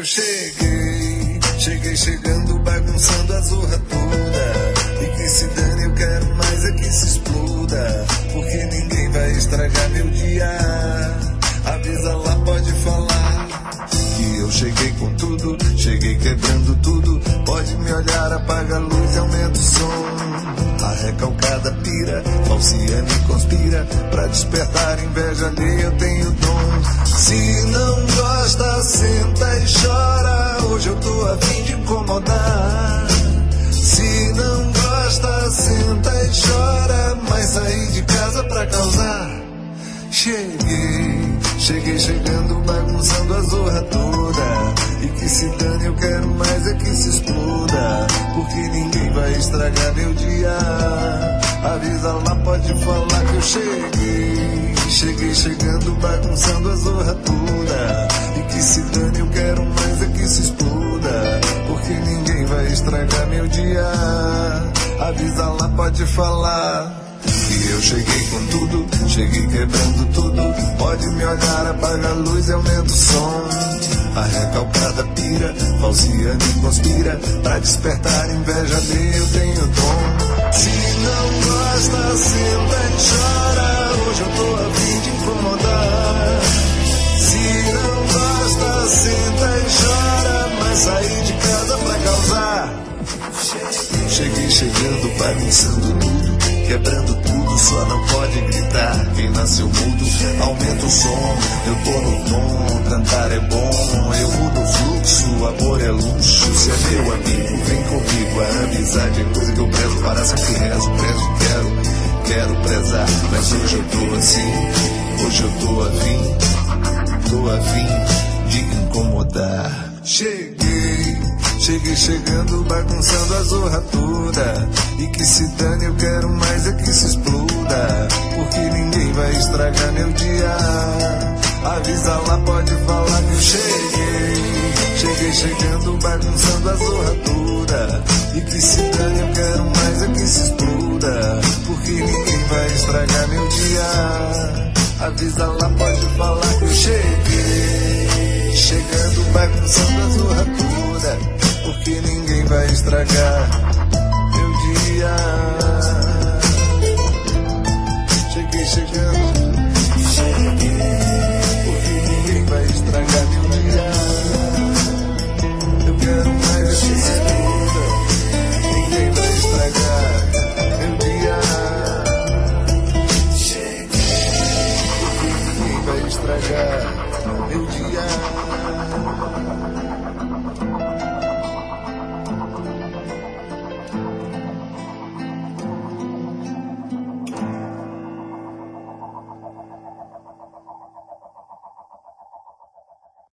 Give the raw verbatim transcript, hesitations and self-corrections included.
cheguei, cheguei chegando, bagunçando a zorra toda. E que se dane, eu quero mais é que se exploda, porque ninguém vai estragar meu dia. Avisa lá, pode falar que eu cheguei com tudo, cheguei quebrando tudo. Pode me olhar, apaga a luz e aumenta o som. A recalcada pira, falciane e conspira, pra despertar inveja alheia eu tenho dom. Se não gosta, senta e chora, hoje eu tô a fim de incomodar. Se não gosta, senta e chora, mas saí de casa pra causar. Cheguei, cheguei chegando, bagunçando a zorra toda. E que se dane, eu quero mais é que se exploda, porque ninguém vai estragar meu dia. Avisa lá, pode falar que eu cheguei, cheguei chegando, bagunçando a zorra toda. E que se dane, eu quero mais é que se exploda, porque ninguém vai estragar meu dia. Avisa lá, pode falar que eu cheguei com tudo, cheguei quebrando tudo. Pode me olhar, apaga a luz e aumenta o som. A recalcada pira, falciane e conspira, pra despertar inveja alheia eu tenho dom. Se não gosta, senta e chora, hoje eu tô a fim de incomodar. Se não gosta, senta e chora, mas saí de casa pra causar. Cheguei chegando, bagunçando tudo, quebrando tudo, só não pode gritar. Quem nasceu mudo, aumenta o som. Eu tô no tom, cantar é bom. Eu mudo o fluxo, amor é luxo. Se é meu amigo, vem comigo. A amizade é coisa que eu prezo, para sempre rezo, prezo, quero, quero prezar. Mas hoje eu tô assim, hoje eu tô a fim, tô a fim de incomodar. Cheguei, cheguei chegando, bagunçando a zorra toda. E que se dane, eu quero mais é que se exploda, porque ninguém vai estragar meu dia. Avisa lá, pode falar que eu cheguei, cheguei chegando, bagunçando a zorra toda. E que se dane, eu quero mais é que se exploda, porque ninguém vai estragar meu dia. Avisa lá, pode falar que eu cheguei, chegando, bagunçando a zorra toda, porque ninguém vai estragar meu dia. Cheguei chegando, cheguei, porque ninguém vai estragar meu dia.